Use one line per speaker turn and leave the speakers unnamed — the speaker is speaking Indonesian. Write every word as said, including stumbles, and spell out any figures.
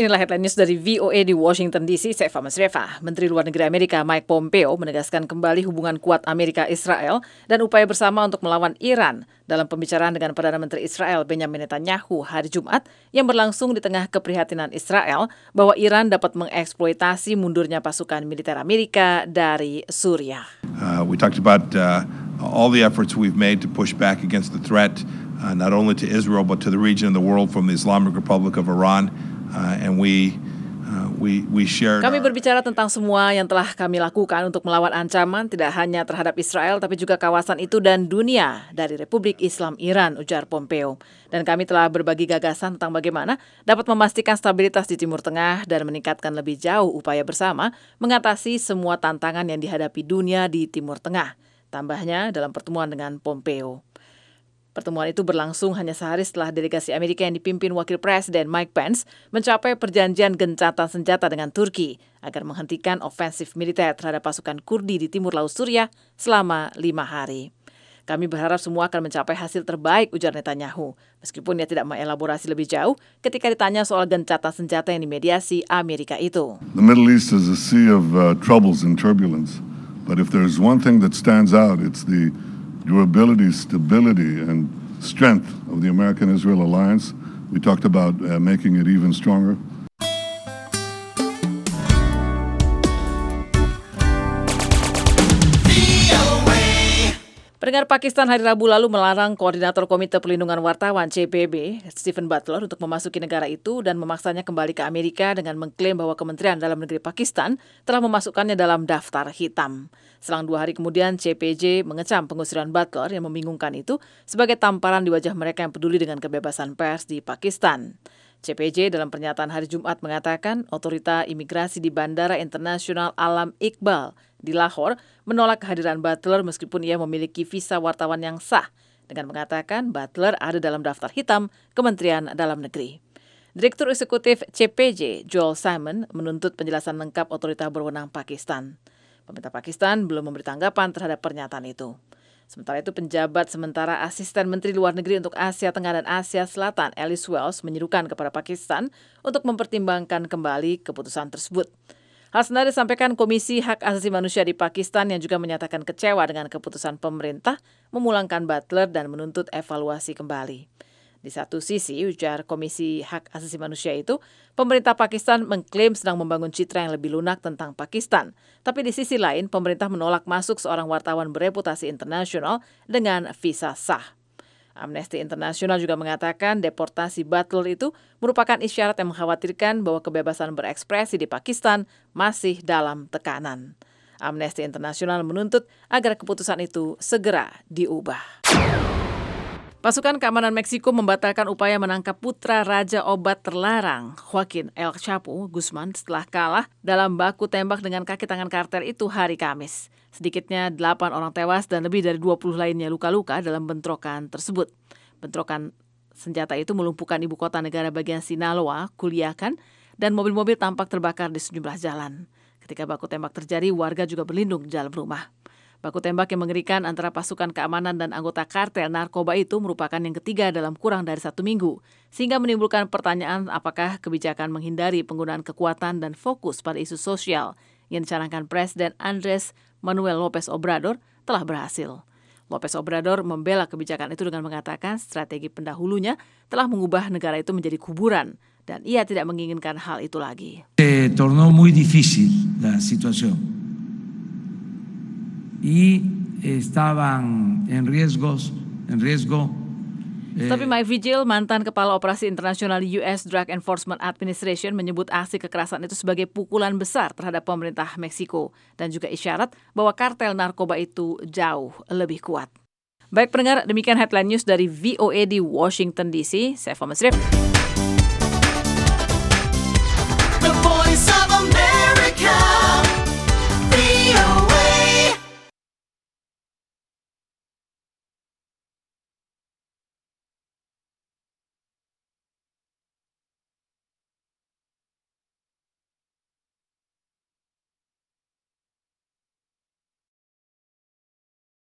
Inilah headline news dari V O A di Washington D C, saya Fama Sreva. Menteri Luar Negeri Amerika Mike Pompeo menegaskan kembali hubungan kuat Amerika-Israel dan upaya bersama untuk melawan Iran dalam pembicaraan dengan Perdana Menteri Israel Benjamin Netanyahu hari Jumat yang berlangsung di tengah keprihatinan Israel bahwa Iran dapat mengeksploitasi mundurnya pasukan militer Amerika dari Suriah.
Uh, we talked about uh, all the efforts we've made to push back against the threat, uh, not only to Israel but to the region and the world from the Islamic Republic of Iran. Uh, and we, uh, we, we shared
Kami
our...
berbicara tentang semua yang telah kami lakukan untuk melawan ancaman tidak hanya terhadap Israel tapi juga kawasan itu dan dunia dari Republik Islam Iran, ujar Pompeo. Dan kami telah berbagi gagasan tentang bagaimana dapat memastikan stabilitas di Timur Tengah dan meningkatkan lebih jauh upaya bersama mengatasi semua tantangan yang dihadapi dunia di Timur Tengah. Tambahnya dalam pertemuan dengan Pompeo. Pertemuan itu berlangsung hanya sehari setelah delegasi Amerika yang dipimpin Wakil Presiden Mike Pence mencapai perjanjian gencatan senjata dengan Turki agar menghentikan ofensif militer terhadap pasukan Kurdi di timur Laut Suriah selama lima hari. Kami berharap semua akan mencapai hasil terbaik, ujar Netanyahu, meskipun dia tidak mengelaborasi lebih jauh ketika ditanya soal gencatan senjata yang dimediasi Amerika itu.
The Middle East is a sea of uh, troubles and turbulence, but if there's one thing that stands out, it's the durability, stability, and strength of the American-Israel alliance. We talked about uh, making it even stronger.
Pendengar, Pakistan hari Rabu lalu melarang Koordinator Komite Pelindungan Wartawan C P B, Stephen Butler, untuk memasuki negara itu dan memaksanya kembali ke Amerika dengan mengklaim bahwa Kementerian Dalam Negeri Pakistan telah memasukkannya dalam daftar hitam. Selang dua hari kemudian, C P J mengecam pengusiran Butler yang membingungkan itu sebagai tamparan di wajah mereka yang peduli dengan kebebasan pers di Pakistan. C P J dalam pernyataan hari Jumat mengatakan otorita imigrasi di Bandara Internasional Alam Iqbal di Lahore menolak kehadiran Butler meskipun ia memiliki visa wartawan yang sah dengan mengatakan Butler ada dalam daftar hitam Kementerian Dalam Negeri. Direktur Eksekutif C P J, Joel Simon, menuntut penjelasan lengkap otorita berwenang Pakistan. Pemerintah Pakistan belum memberi tanggapan terhadap pernyataan itu. Sementara itu, penjabat sementara Asisten Menteri Luar Negeri untuk Asia Tenggara dan Asia Selatan, Alice Wells, menyerukan kepada Pakistan untuk mempertimbangkan kembali keputusan tersebut. Hal senada disampaikan Komisi Hak Asasi Manusia di Pakistan yang juga menyatakan kecewa dengan keputusan pemerintah memulangkan Butler dan menuntut evaluasi kembali. Di satu sisi, ujar Komisi Hak Asasi Manusia itu, pemerintah Pakistan mengklaim sedang membangun citra yang lebih lunak tentang Pakistan. Tapi di sisi lain, pemerintah menolak masuk seorang wartawan bereputasi internasional dengan visa sah. Amnesty International juga mengatakan deportasi Butler itu merupakan isyarat yang mengkhawatirkan bahwa kebebasan berekspresi di Pakistan masih dalam tekanan. Amnesty International menuntut agar keputusan itu segera diubah. Pasukan keamanan Meksiko membatalkan upaya menangkap putra Raja Obat Terlarang, Joaquin El Chapo Guzman, setelah kalah dalam baku tembak dengan kaki tangan kartel itu hari Kamis. Sedikitnya delapan orang tewas dan lebih dari dua puluh lainnya luka-luka dalam bentrokan tersebut. Bentrokan senjata itu melumpuhkan ibu kota negara bagian Sinaloa, Culiacan, dan mobil-mobil tampak terbakar di sejumlah jalan. Ketika baku tembak terjadi, warga juga berlindung di dalam rumah. Baku tembak yang mengerikan antara pasukan keamanan dan anggota kartel narkoba itu merupakan yang ketiga dalam kurang dari satu minggu, sehingga menimbulkan pertanyaan apakah kebijakan menghindari penggunaan kekuatan dan fokus pada isu sosial yang dicanangkan Presiden Andrés Manuel López Obrador telah berhasil. López Obrador membela kebijakan itu dengan mengatakan strategi pendahulunya telah mengubah negara itu menjadi kuburan dan ia tidak menginginkan hal itu lagi.
Se tornó muy difícil la situación. Y estaban en riesgos, en riesgo.
Eh, Tapi Mike Vigil, mantan kepala operasi internasional U S Drug Enforcement Administration, menyebut aksi kekerasan itu sebagai pukulan besar terhadap pemerintah Meksiko dan juga isyarat bahwa kartel narkoba itu jauh lebih kuat. Baik pendengar, demikian headline news dari V O A di Washington D C. Saya Fama Srif.